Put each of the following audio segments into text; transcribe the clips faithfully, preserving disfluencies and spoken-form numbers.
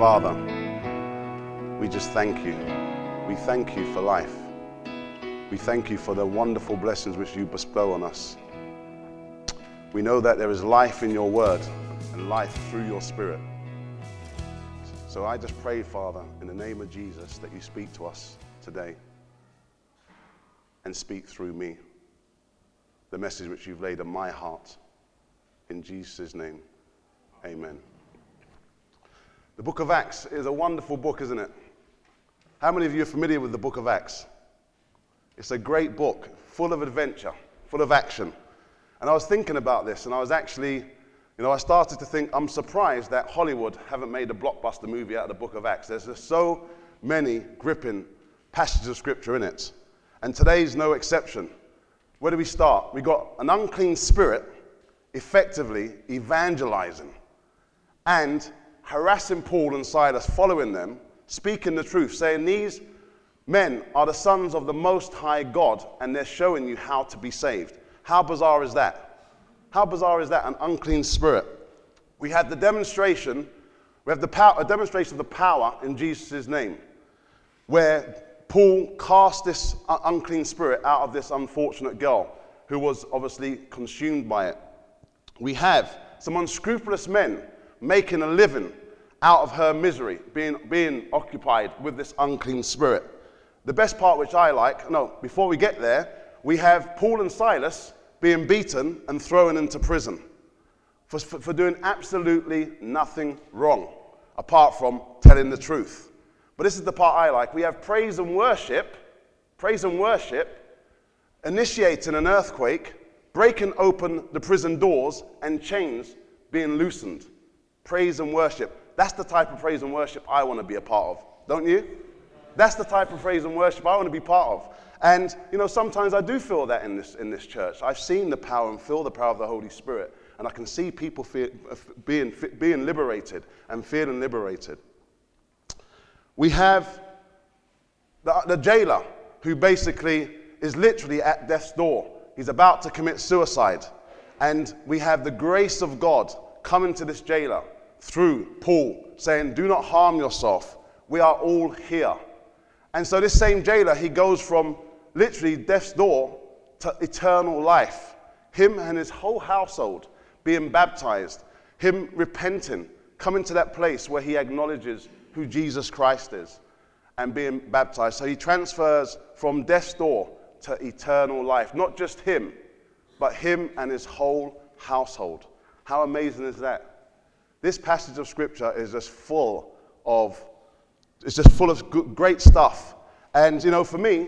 Father, we just thank you. We thank you for life. We thank you for the wonderful blessings which you bestow on us. We know that there is life in your word and life through your spirit. So I just pray, Father, in the name of Jesus, that you speak to us today and speak through me the message which you've laid on my heart. In Jesus' name, amen. The book of Acts is a wonderful book, isn't it? How many of you are familiar with the book of Acts? It's a great book, full of adventure, full of action. And I was thinking about this, and I was actually, you know, I started to think, I'm surprised that Hollywood haven't made a blockbuster movie out of the book of Acts. There's just so many gripping passages of scripture in it. And today's no exception. Where do we start? We got an unclean spirit effectively evangelizing and harassing Paul and Silas, following them, speaking the truth, saying these men are the sons of the Most High God, and they're showing you how to be saved. How bizarre is that? How bizarre is that? An unclean spirit. We had the demonstration, we have the power, a demonstration of the power in Jesus' name, where Paul cast this unclean spirit out of this unfortunate girl who was obviously consumed by it. We have some unscrupulous men making a living out of her misery, being, being occupied with this unclean spirit. The best part which I like, no, before we get there, we have Paul and Silas being beaten and thrown into prison for, for, for doing absolutely nothing wrong, apart from telling the truth. But this is the part I like. We have praise and worship, praise and worship, initiating an earthquake, breaking open the prison doors, and chains being loosened. Praise and worship. That's the type of praise and worship I want to be a part of, don't you? That's the type of praise and worship I want to be part of. And, you know, sometimes I do feel that in this, in this church. I've seen the power and feel the power of the Holy Spirit. And I can see people feel, being, being liberated and feeling liberated. We have the, the jailer who basically is literally at death's door. He's about to commit suicide. And we have the grace of God coming to this jailer through Paul, saying, do not harm yourself. We are all here. And so this same jailer, he goes from literally death's door to eternal life. Him and his whole household being baptized, him repenting, coming to that place where he acknowledges who Jesus Christ is and being baptized. So he transfers from death's door to eternal life. Not just him, but him and his whole household. How amazing is that? This passage of scripture is just full of, it's just full of good, great stuff. And, you know, for me,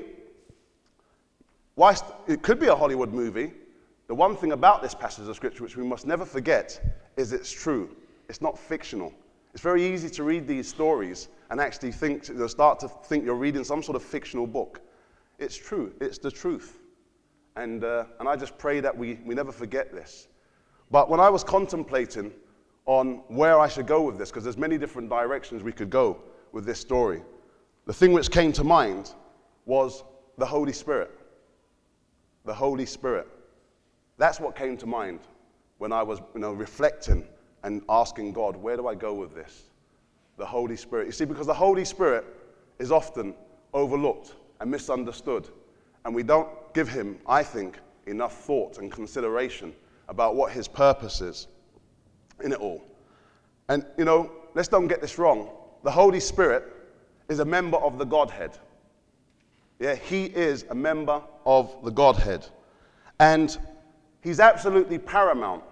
whilst it could be a Hollywood movie, the one thing about this passage of scripture, which we must never forget, is it's true. It's not fictional. It's very easy to read these stories and actually think, you know, start to think you're reading some sort of fictional book. It's true. It's the truth. And, uh, and I just pray that we, we never forget this. But when I was contemplating on where I should go with this, because there's many different directions we could go with this story, the thing which came to mind was the Holy Spirit. The Holy Spirit. That's what came to mind when I was, you know, reflecting and asking God, where do I go with this? The Holy Spirit. You see, because the Holy Spirit is often overlooked and misunderstood, and we don't give him, I think, enough thought and consideration about what his purpose is in it all. And, you know, let's don't get this wrong. The Holy Spirit is a member of the Godhead. Yeah, he is a member of the Godhead. And he's absolutely paramount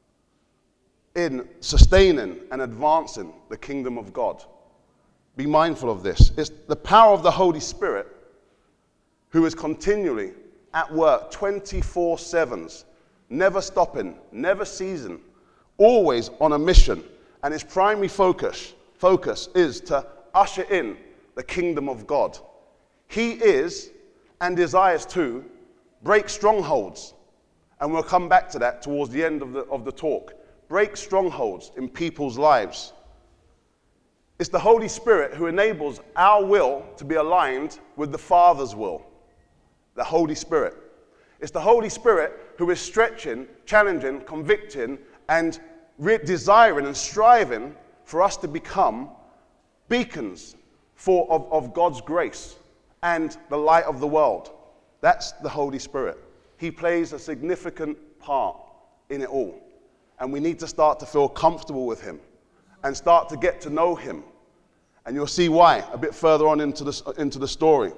in sustaining and advancing the kingdom of God. Be mindful of this. It's the power of the Holy Spirit who is continually at work twenty-four seven, never stopping, never ceasing, always on a mission. And his primary focus, focus is to usher in the kingdom of God. He is, and desires to, break strongholds. And we'll come back to that towards the end of the, of the talk. Break strongholds in people's lives. It's the Holy Spirit who enables our will to be aligned with the Father's will. The Holy Spirit. It's the Holy Spirit who is stretching, challenging, convicting, and re- desiring and striving for us to become beacons for, of, of God's grace and the light of the world. That's the Holy Spirit. He plays a significant part in it all. And we need to start to feel comfortable with him and start to get to know him. And you'll see why a bit further on into the, into the story.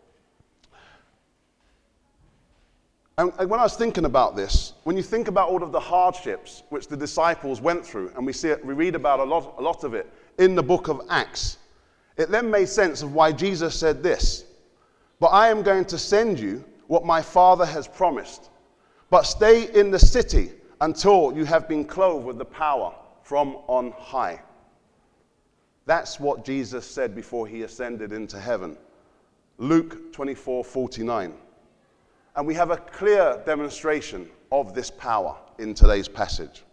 And, and when I was thinking about this, when you think about all of the hardships which the disciples went through, and we see it, we read about a lot, a lot of it in the book of Acts, it then made sense of why Jesus said this: "But I am going to send you what my Father has promised. But stay in the city until you have been clothed with the power from on high." That's what Jesus said before he ascended into heaven. Luke twenty-four forty-nine. And we have a clear demonstration of this power in today's passage.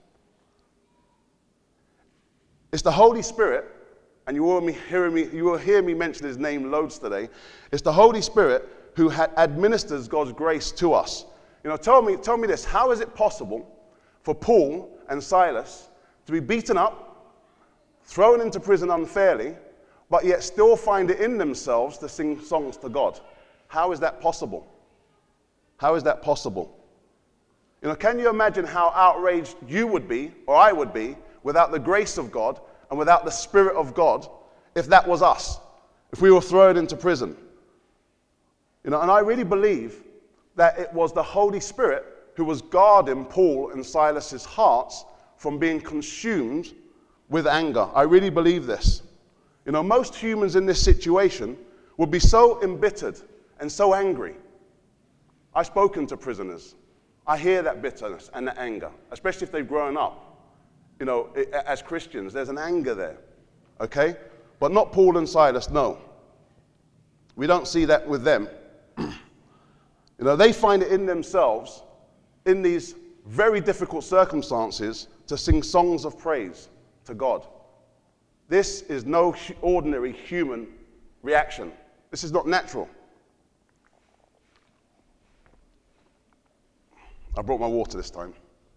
It's the Holy Spirit, and you will, hear me, you will hear me mention his name loads today. It's the Holy Spirit who ha- administers God's grace to us. You know, tell me, tell me this, how is it possible for Paul and Silas to be beaten up, thrown into prison unfairly, but yet still find it in themselves to sing songs to God? How is that possible? How is that possible? You know, can you imagine how outraged you would be, or I would be, without the grace of God and without the Spirit of God, if that was us, if we were thrown into prison? You know, and I really believe that it was the Holy Spirit who was guarding Paul and Silas's hearts from being consumed with anger. I really believe this. You know, most humans in this situation would be so embittered and so angry. I've spoken to prisoners. I hear that bitterness and that anger, especially if they've grown up, you know, as Christians. There's an anger there, okay? But not Paul and Silas, no. We don't see that with them. You know, they find it in themselves, in these very difficult circumstances, to sing songs of praise to God. This is no ordinary human reaction. This is not natural. I brought my water this time.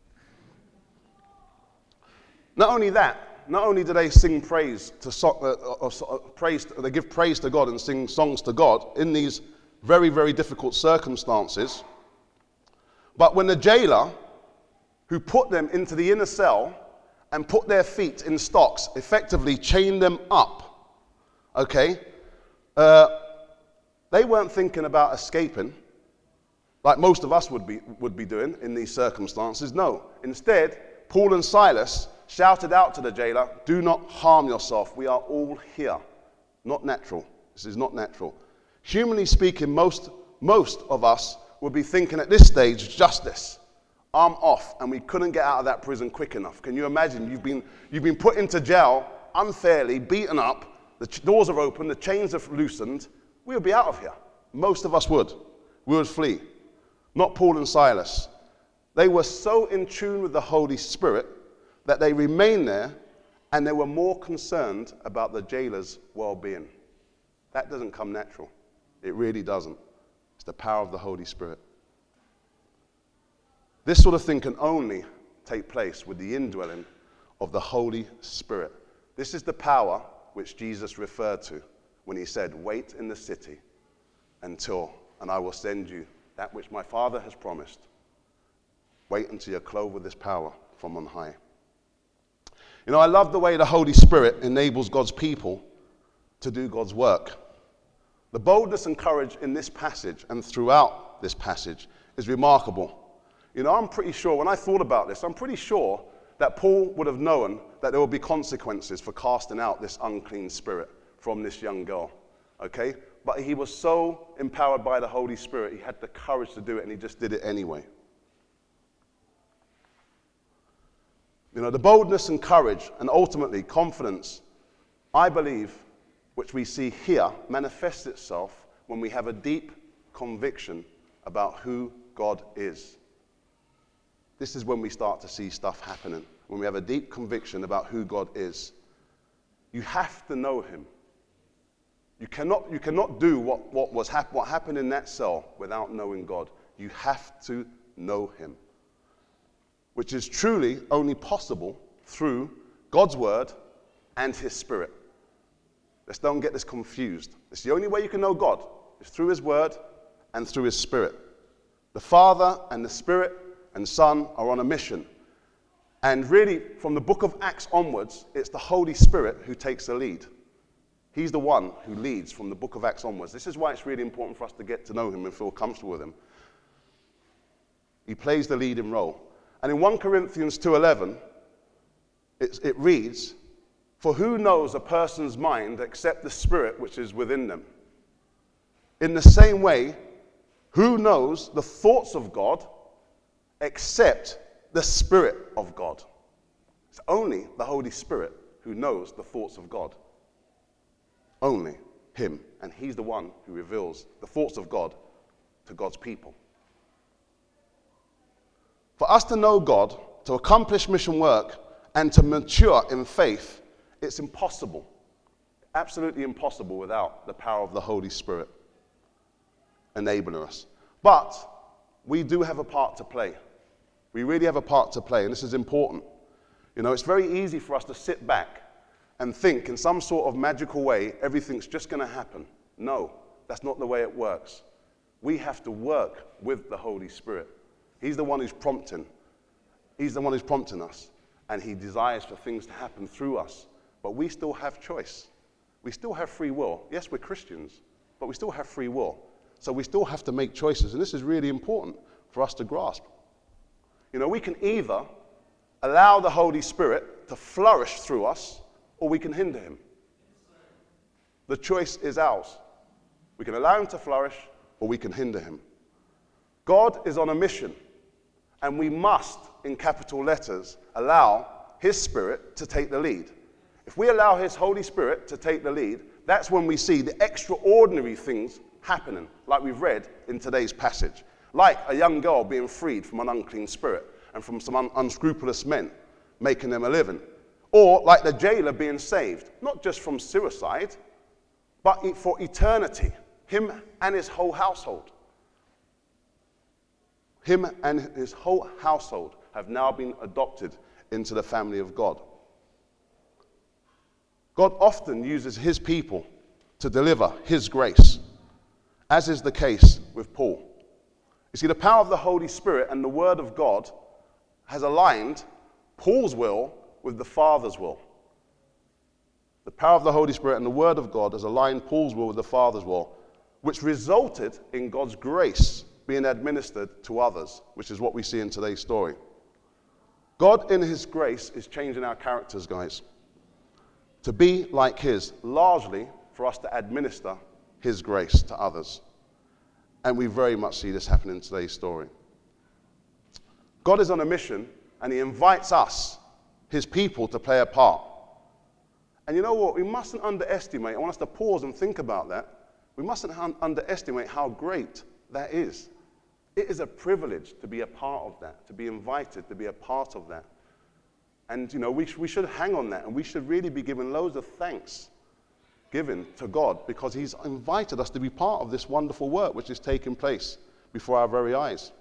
Not only that, not only do they sing praise to so, uh, uh, praise, they give praise to God and sing songs to God in these very, very difficult circumstances, but when the jailer, who put them into the inner cell and put their feet in stocks, effectively chained them up, okay, uh, they weren't thinking about escaping like most of us would be, would be doing in these circumstances. No. Instead, Paul and Silas shouted out to the jailer, "Do not harm yourself. We are all here." Not natural. This is not natural. Humanly speaking, most, most of us would be thinking at this stage, justice. I'm off, and we couldn't get out of that prison quick enough. Can you imagine? You've been, you've been put into jail unfairly, beaten up, the ch- doors are open, the chains are loosened. We would be out of here. Most of us would. We would flee. Not Paul and Silas. They were so in tune with the Holy Spirit that they remained there, and they were more concerned about the jailer's well-being. That doesn't come natural. It really doesn't. It's the power of the Holy Spirit. This sort of thing can only take place with the indwelling of the Holy Spirit. This is the power which Jesus referred to when he said, "Wait in the city until, and I will send you that which my Father has promised." Wait until you're clothed with this power from on high. You know, I love the way the Holy Spirit enables God's people to do God's work. The boldness and courage in this passage and throughout this passage is remarkable. You know, I'm pretty sure, when I thought about this, I'm pretty sure that Paul would have known that there would be consequences for casting out this unclean spirit from this young girl, okay? But he was so empowered by the Holy Spirit, he had the courage to do it, and he just did it anyway. You know, the boldness and courage, and ultimately confidence, I believe, which we see here, manifests itself when we have a deep conviction about who God is. This is when we start to see stuff happening, when we have a deep conviction about who God is. You have to know him. You cannot, you cannot do what, what, was hap- what happened in that cell without knowing God. You have to know him, which is truly only possible through God's word and his Spirit. Let's don't get this confused. It's the only way you can know God. It's through his word and through his Spirit. The Father and the Spirit and Son are on a mission. And really, from the book of Acts onwards, it's the Holy Spirit who takes the lead. He's the one who leads from the book of Acts onwards. This is why it's really important for us to get to know him and feel comfortable with him. He plays the leading role. And in First Corinthians two eleven, it, it reads, "For who knows a person's mind except the Spirit which is within them? In the same way, who knows the thoughts of God except the Spirit of God?" It's only the Holy Spirit who knows the thoughts of God. Only him. And he's the one who reveals the thoughts of God to God's people. For us to know God, to accomplish mission work, and to mature in faith, it's impossible. Absolutely impossible without the power of the Holy Spirit enabling us. But we do have a part to play. We really have a part to play, and this is important. You know, it's very easy for us to sit back and think in some sort of magical way everything's just going to happen. No, that's not the way it works. We have to work with the Holy Spirit. He's the one who's prompting. He's the one who's prompting us, and he desires for things to happen through us. But we still have choice. We still have free will. Yes, we're Christians, but we still have free will. So we still have to make choices, and this is really important for us to grasp. You know, we can either allow the Holy Spirit to flourish through us, or we can hinder him. The choice is ours. We can allow him to flourish, or we can hinder him. God is on a mission, and we must, in capital letters, allow his Spirit to take the lead. If we allow his Holy Spirit to take the lead, that's when we see the extraordinary things happening, like we've read in today's passage. Like a young girl being freed from an unclean spirit and from some un- unscrupulous men, making them a living. Or like the jailer being saved, not just from suicide, but for eternity, him and his whole household. Him and his whole household have now been adopted into the family of God. God often uses his people to deliver his grace, as is the case with Paul. You see, the power of the Holy Spirit and the Word of God has aligned Paul's will with the Father's will. The power of the Holy Spirit and the Word of God has aligned Paul's will with the Father's will, which resulted in God's grace being administered to others, which is what we see in today's story. God, in his grace, is changing our characters, guys, to be like his, largely for us to administer his grace to others. And we very much see this happen in today's story. God is on a mission, and he invites us, his people, to play a part. And you know what? We mustn't underestimate, I want us to pause and think about that. We mustn't un- underestimate how great that is. It is a privilege to be a part of that, to be invited to be a part of that. And, you know, we, sh- we should hang on that, and we should really be giving loads of thanks given to God, because he's invited us to be part of this wonderful work which is taking place before our very eyes.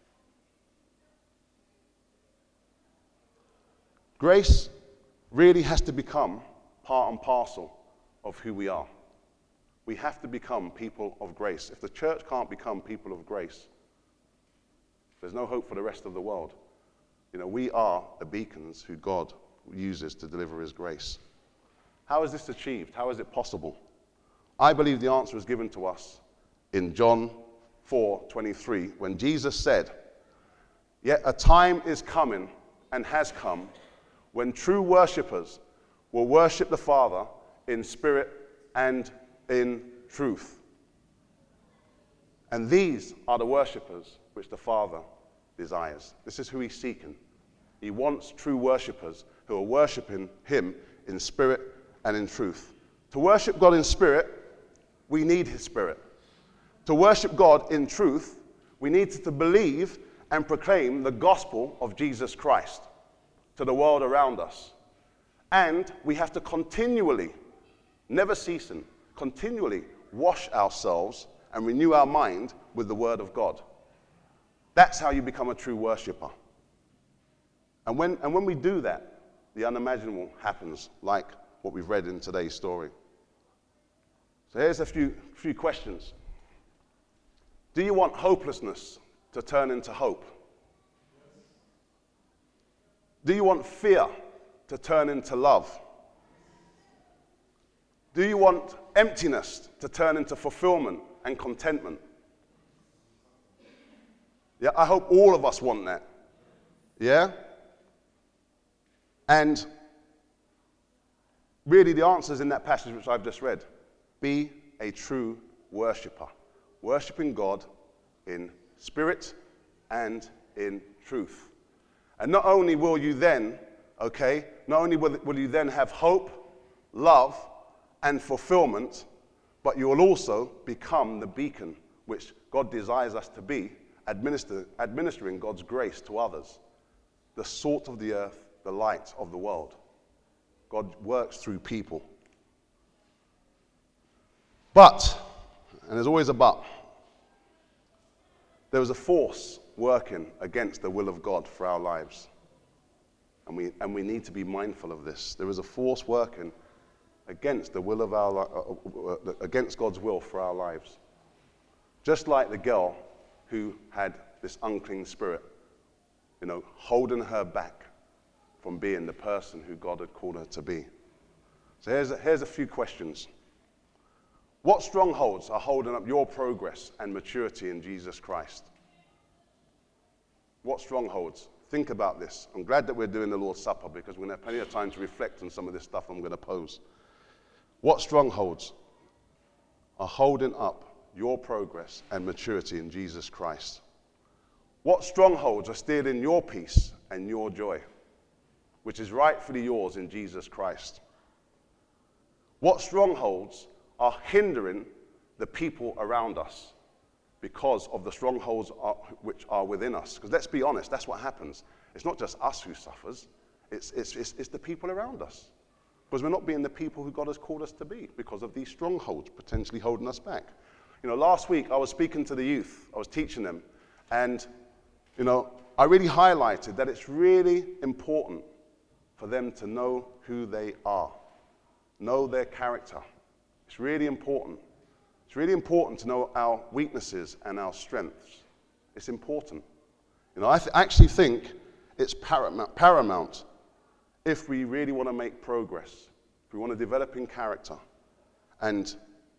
Grace really has to become part and parcel of who we are. We have to become people of grace. If the church can't become people of grace, there's no hope for the rest of the world. You know, we are the beacons who God uses to deliver his grace. How is this achieved? How is it possible? I believe the answer is given to us in John four twenty-three, when Jesus said, "Yet a time is coming and has come when true worshippers will worship the Father in spirit and in truth. And these are the worshippers which the Father desires." This is who he's seeking. He wants true worshippers who are worshiping him in spirit and in truth. To worship God in spirit, we need his Spirit. To worship God in truth, we need to believe and proclaim the gospel of Jesus Christ to the world around us. And we have to continually, never ceasing, continually wash ourselves and renew our mind with the Word of God. That's how you become a true worshipper. And when, and when we do that, the unimaginable happens, like what we've read in today's story. So here's a few, few questions. Do you want hopelessness to turn into hope? Do you want fear to turn into love? Do you want emptiness to turn into fulfillment and contentment? Yeah, I hope all of us want that. Yeah? And really the answer is in that passage which I've just read. Be a true worshipper. Worshipping God in spirit and in truth. And not only will you then, okay, not only will, will you then have hope, love, and fulfillment, but you will also become the beacon which God desires us to be, administer, administering God's grace to others. The salt of the earth, the light of the world. God works through people. But, and there's always a but, there is a force working against the will of God for our lives. And we, and we need to be mindful of this. There is a force working against the will of our, uh, uh, against God's will for our lives. Just like the girl who had this unclean spirit, you know, holding her back from being the person who God had called her to be. So here's a, here's a few questions. What strongholds are holding up your progress and maturity in Jesus Christ? What strongholds? Think about this. I'm glad that we're doing the Lord's Supper because we're going to have plenty of time to reflect on some of this stuff I'm going to pose. What strongholds are holding up your progress and maturity in Jesus Christ? What strongholds are stealing your peace and your joy, which is rightfully yours in Jesus Christ? What strongholds are hindering the people around us because of the strongholds are, which are within us? Because let's be honest, that's what happens. It's not just us who suffers, it's, it's, it's, it's the people around us. Because we're not being the people who God has called us to be because of these strongholds potentially holding us back. You know, last week I was speaking to the youth, I was teaching them, and, you know, I really highlighted that it's really important for them to know who they are, know their character. It's really important. It's really important to know our weaknesses and our strengths. It's important. You know, I th- actually think it's paramount, paramount if we really want to make progress, if we want to develop in character, and,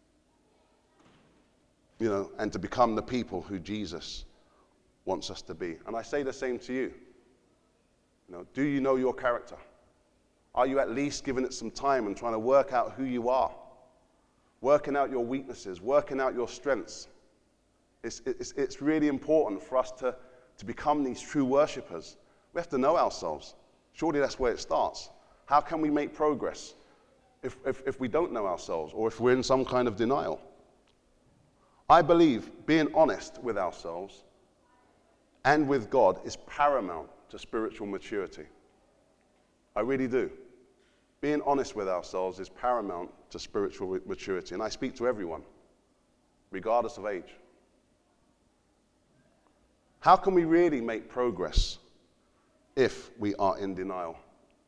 you know, and to become the people who Jesus wants us to be. And I say the same to you. You know, do you know your character? Are you at least giving it some time and trying to work out who you are? Working out your weaknesses, working out your strengths. It's, it's, it's really important for us to, to become these true worshipers. We have to know ourselves. Surely that's where it starts. How can we make progress if, if, if we don't know ourselves or if we're in some kind of denial? I believe being honest with ourselves and with God is paramount to spiritual maturity. I really do. Being honest with ourselves is paramount to spiritual maturity. And I speak to everyone, regardless of age. How can we really make progress if we are in denial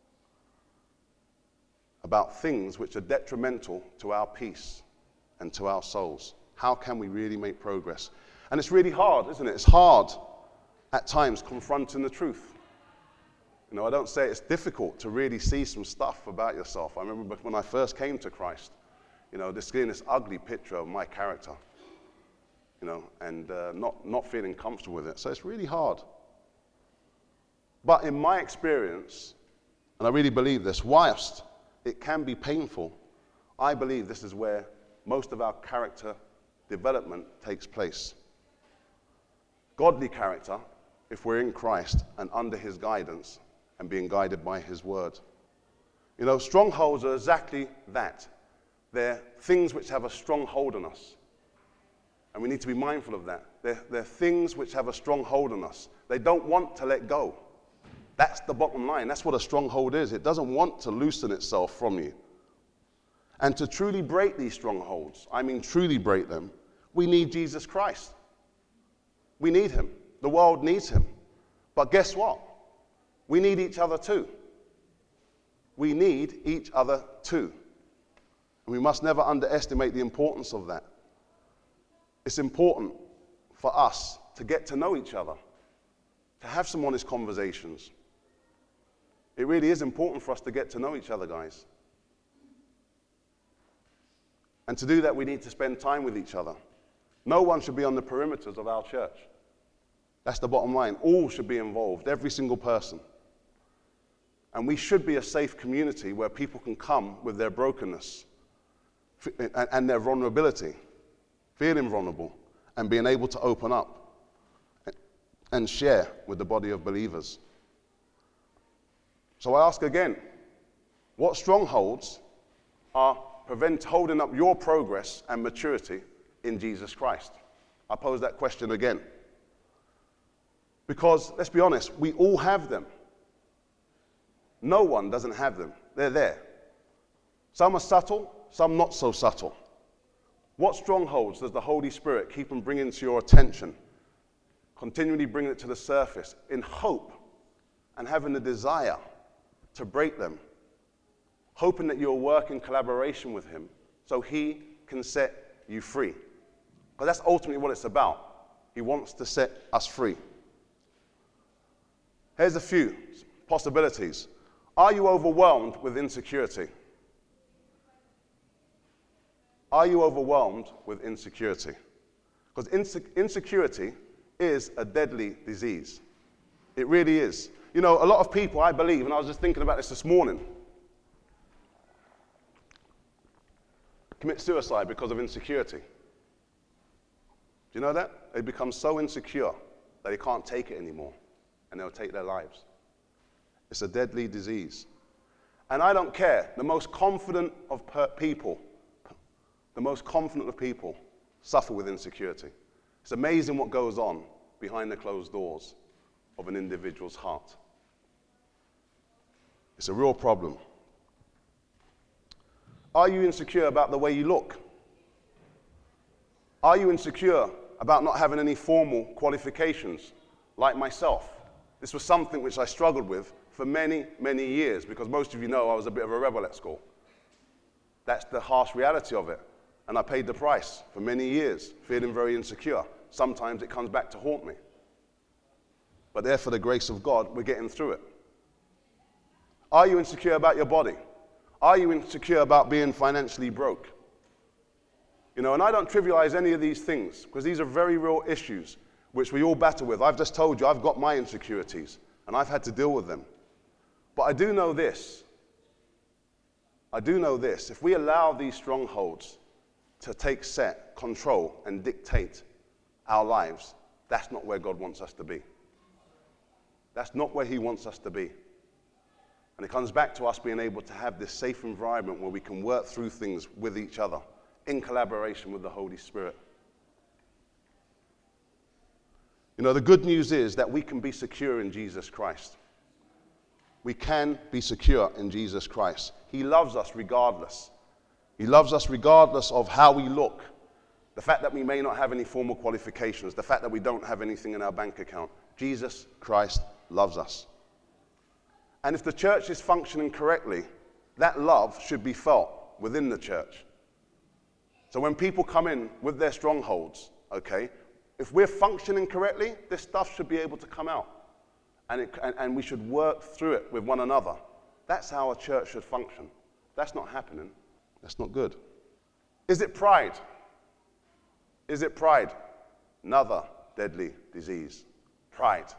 about things which are detrimental to our peace and to our souls? How can we really make progress? And it's really hard, isn't it? It's hard at times confronting the truth. You know, I don't say it's difficult to really see some stuff about yourself. I remember when I first came to Christ, you know, just seeing this ugly picture of my character, you know, and uh, not, not feeling comfortable with it. So it's really hard. But in my experience, and I really believe this, whilst it can be painful, I believe this is where most of our character development takes place. Godly character, if we're in Christ and under his guidance and being guided by his word. You know, strongholds are exactly that. They're things which have a strong hold on us. And we need to be mindful of that. They're, they're things which have a strong hold on us. They don't want to let go. That's the bottom line. That's what a stronghold is. It doesn't want to loosen itself from you. And to truly break these strongholds, I mean truly break them, we need Jesus Christ. We need him. The world needs him. But guess what? We need each other too. We need each other too. And we must never underestimate the importance of that. It's important for us to get to know each other, to have some honest conversations. It really is important for us to get to know each other, guys. And to do that, we need to spend time with each other. No one should be on the perimeters of our church. That's the bottom line. All should be involved, every single person. And we should be a safe community where people can come with their brokenness and their vulnerability, feeling vulnerable, and being able to open up and share with the body of believers. So I ask again, what strongholds are prevent holding up your progress and maturity in Jesus Christ? I pose that question again. Because, let's be honest, we all have them. No one doesn't have them. They're there. Some are subtle, some not so subtle. What strongholds does the Holy Spirit keep on bringing to your attention, continually bringing it to the surface in hope and having the desire to break them, hoping that you'll work in collaboration with him so he can set you free? Because that's ultimately what it's about. He wants to set us free. Here's a few possibilities. Are you overwhelmed with insecurity? Are you overwhelmed with insecurity? Because inse- insecurity is a deadly disease. It really is. You know, a lot of people, I believe, and I was just thinking about this this morning, commit suicide because of insecurity. Do you know that? They become so insecure that they can't take it anymore, and they'll take their lives. It's a deadly disease. And I don't care. The most confident of per- people, the most confident of people suffer with insecurity. It's amazing what goes on behind the closed doors of an individual's heart. It's a real problem. Are you insecure about the way you look? Are you insecure about not having any formal qualifications, like myself? This was something which I struggled with for many, many years, because most of you know I was a bit of a rebel at school. That's the harsh reality of it. And I paid the price for many years, feeling very insecure. Sometimes it comes back to haunt me. But there, for the grace of God, we're getting through it. Are you insecure about your body? Are you insecure about being financially broke? You know, and I don't trivialize any of these things, because these are very real issues which we all battle with. I've just told you I've got my insecurities, and I've had to deal with them. But I do know this. I do know this. If we allow these strongholds to take set, control, and dictate our lives, that's not where God wants us to be. That's not where he wants us to be. And it comes back to us being able to have this safe environment where we can work through things with each other in collaboration with the Holy Spirit. You know, the good news is that we can be secure in Jesus Christ. We can be secure in Jesus Christ. He loves us regardless. He loves us regardless of how we look. The fact that we may not have any formal qualifications, the fact that we don't have anything in our bank account. Jesus Christ loves us. And if the church is functioning correctly, that love should be felt within the church. So when people come in with their strongholds, okay, if we're functioning correctly, this stuff should be able to come out. And, it, and, and we should work through it with one another. That's how a church should function. That's not happening. That's not good. Is it pride? Is it pride? Another deadly disease. Pride.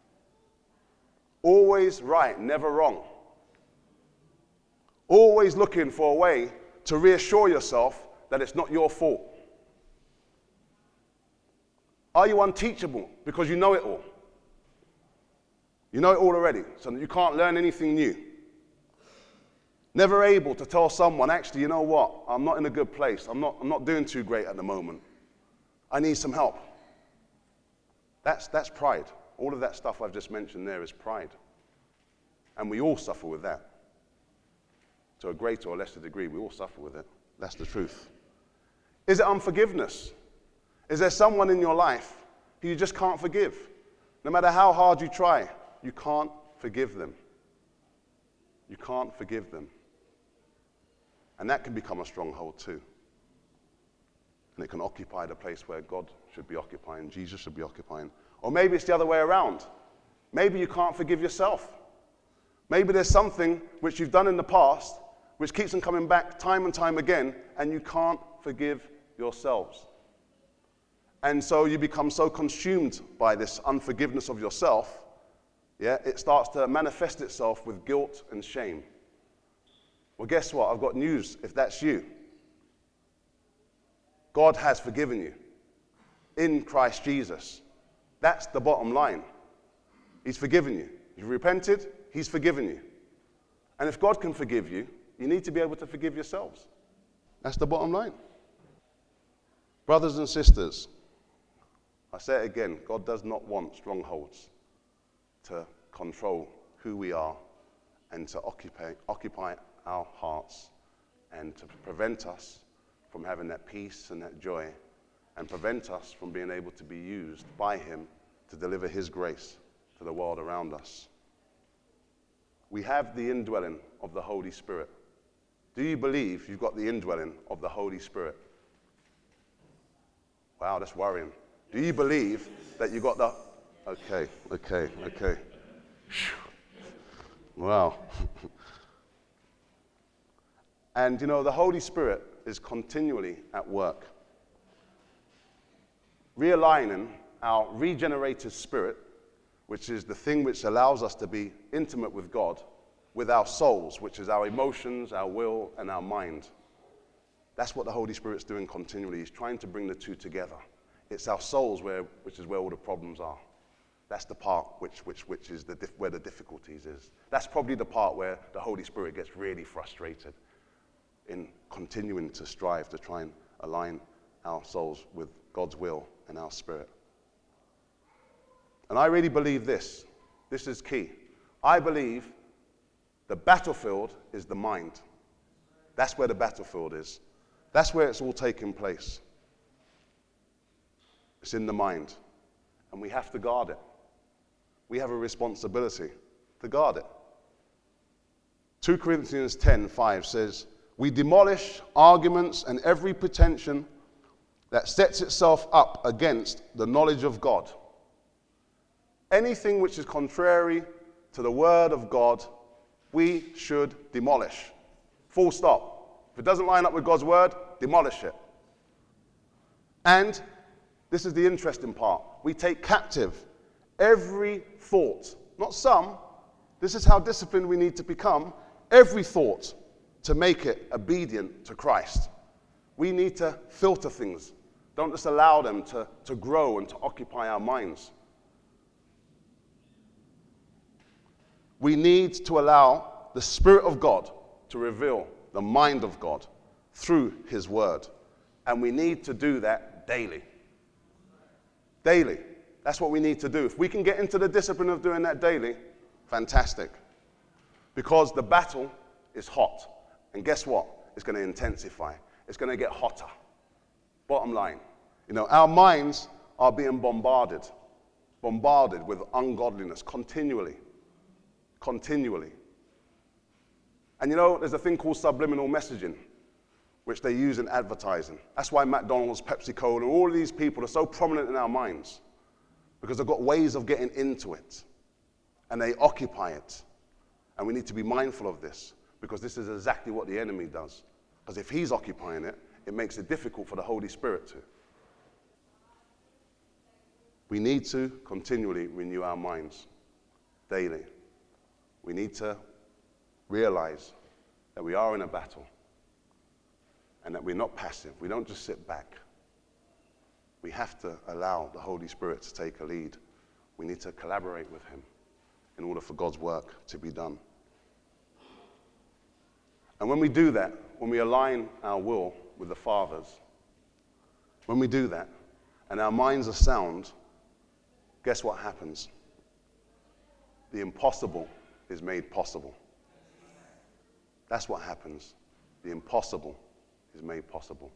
Always right, never wrong. Always looking for a way to reassure yourself that it's not your fault. Are you unteachable because you know it all? You know it all already, so that you can't learn anything new. Never able to tell someone, actually, you know what? I'm not in a good place. I'm not, I'm not doing too great at the moment. I need some help. That's, that's pride. All of that stuff I've just mentioned there is pride. And we all suffer with that. To a greater or lesser degree, we all suffer with it. That's the truth. Is it unforgiveness? Is there someone in your life who you just can't forgive? No matter how hard you try, you can't forgive them. You can't forgive them. And that can become a stronghold too. And it can occupy the place where God should be occupying, Jesus should be occupying. Or maybe it's the other way around. Maybe you can't forgive yourself. Maybe there's something which you've done in the past which keeps on coming back time and time again, and you can't forgive yourselves. And so you become so consumed by this unforgiveness of yourself, yeah, it starts to manifest itself with guilt and shame. Well, guess what? I've got news if that's you. God has forgiven you in Christ Jesus. That's the bottom line. He's forgiven you. You've repented, he's forgiven you. And if God can forgive you, you need to be able to forgive yourselves. That's the bottom line. Brothers and sisters, I say it again, God does not want strongholds to control who we are and to occupy, occupy our hearts and to prevent us from having that peace and that joy and prevent us from being able to be used by him to deliver his grace to the world around us. We have the indwelling of the Holy Spirit. Do you believe you've got the indwelling of the Holy Spirit? Wow, that's worrying. Do you believe that you got the... Okay, okay, okay. Wow. And you know, the Holy Spirit is continually at work, realigning our regenerated spirit, which is the thing which allows us to be intimate with God, with our souls, which is our emotions, our will, and our mind. That's what the Holy Spirit's doing continually. He's trying to bring the two together. It's our souls, where, which is where all the problems are. That's the part which, which, which is the, where the difficulties is. That's probably the part where the Holy Spirit gets really frustrated in continuing to strive to try and align our souls with God's will and our spirit. And I really believe this. This is key. I believe the battlefield is the mind. That's where the battlefield is. That's where it's all taking place. It's in the mind. And we have to guard it. We have a responsibility to guard it. Second Corinthians ten five says, "We demolish arguments and every pretension that sets itself up against the knowledge of God." Anything which is contrary to the word of God, we should demolish. Full stop. If it doesn't line up with God's word, demolish it. And this is the interesting part. We take captive every thought, not some. This is how disciplined we need to become. Every thought to make it obedient to Christ. We need to filter things. Don't just allow them to, to grow and to occupy our minds. We need to allow the Spirit of God to reveal the mind of God through his word. And we need to do that daily. Daily. That's what we need to do. If we can get into the discipline of doing that daily, fantastic. Because the battle is hot. And guess what? It's going to intensify. It's going to get hotter. Bottom line. You know, our minds are being bombarded. Bombarded with ungodliness continually. Continually. And you know, there's a thing called subliminal messaging, which they use in advertising. That's why McDonald's, Pepsi-Cola, all of these people are so prominent in our minds, because they've got ways of getting into it, and they occupy it. And we need to be mindful of this, because this is exactly what the enemy does. Because if he's occupying it, it makes it difficult for the Holy Spirit to. We need to continually renew our minds, daily. We need to realize that we are in a battle and that we're not passive. We don't just sit back. We have to allow the Holy Spirit to take a lead. We need to collaborate with him in order for God's work to be done. And when we do that, when we align our will with the Father's, when we do that and our minds are sound, guess what happens? The impossible is made possible. That's what happens. The impossible is made possible.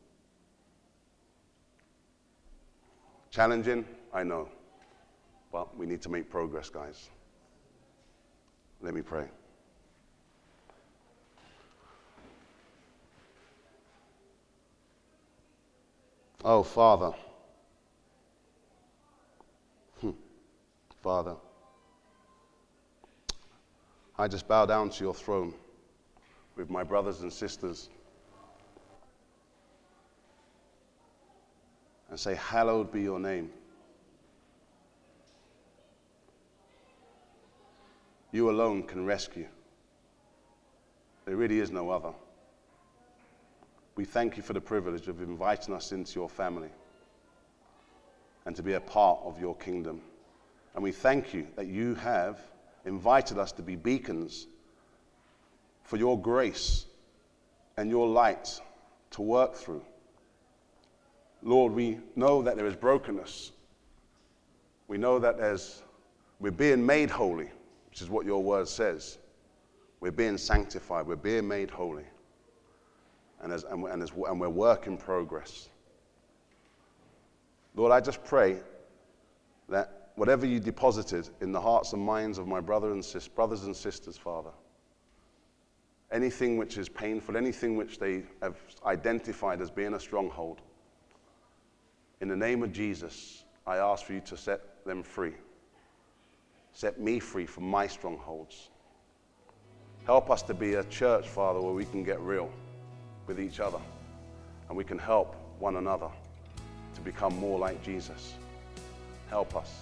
Challenging, I know, but we need to make progress, guys. Let me pray. Oh, Father. Hmm. Father, I just bow down to your throne with my brothers and sisters and say, hallowed be your name. You alone can rescue. There really is no other. We thank you for the privilege of inviting us into your family and to be a part of your kingdom. And we thank you that you have invited us to be beacons for your grace and your light to work through. Lord, we know that there is brokenness. We know that there's, we're being made holy, which is what your word says. We're being sanctified. We're being made holy. And, as, and, and, as, and we're work in progress. Lord, I just pray that whatever you deposited in the hearts and minds of my brother and sis, brothers and sisters, Father, anything which is painful, anything which they have identified as being a stronghold, in the name of Jesus, I ask for you to set them free. Set me free from my strongholds. Help us to be a church, Father, where we can get real with each other and we can help one another to become more like Jesus. Help us.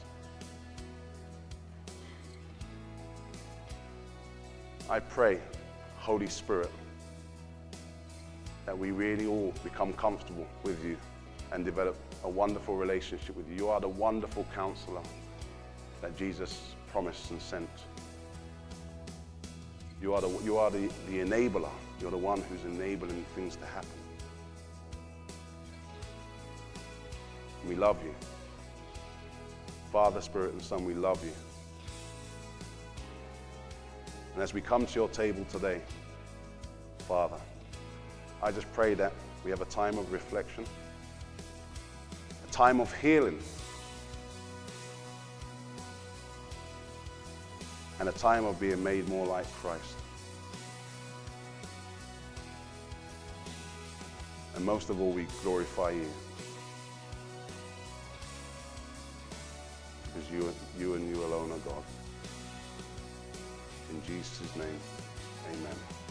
I pray, Holy Spirit, that we really all become comfortable with you and develop a wonderful relationship with you. You are the wonderful counselor that Jesus promised and sent. You are the, you are the, the enabler. You're the one who's enabling things to happen. We love you. Father, Spirit, and Son, we love you. And as we come to your table today, Father, I just pray that we have a time of reflection, a time of healing, and a time of being made more like Christ. And most of all, we glorify you. Because you, you and you alone are God. In Jesus' name, amen.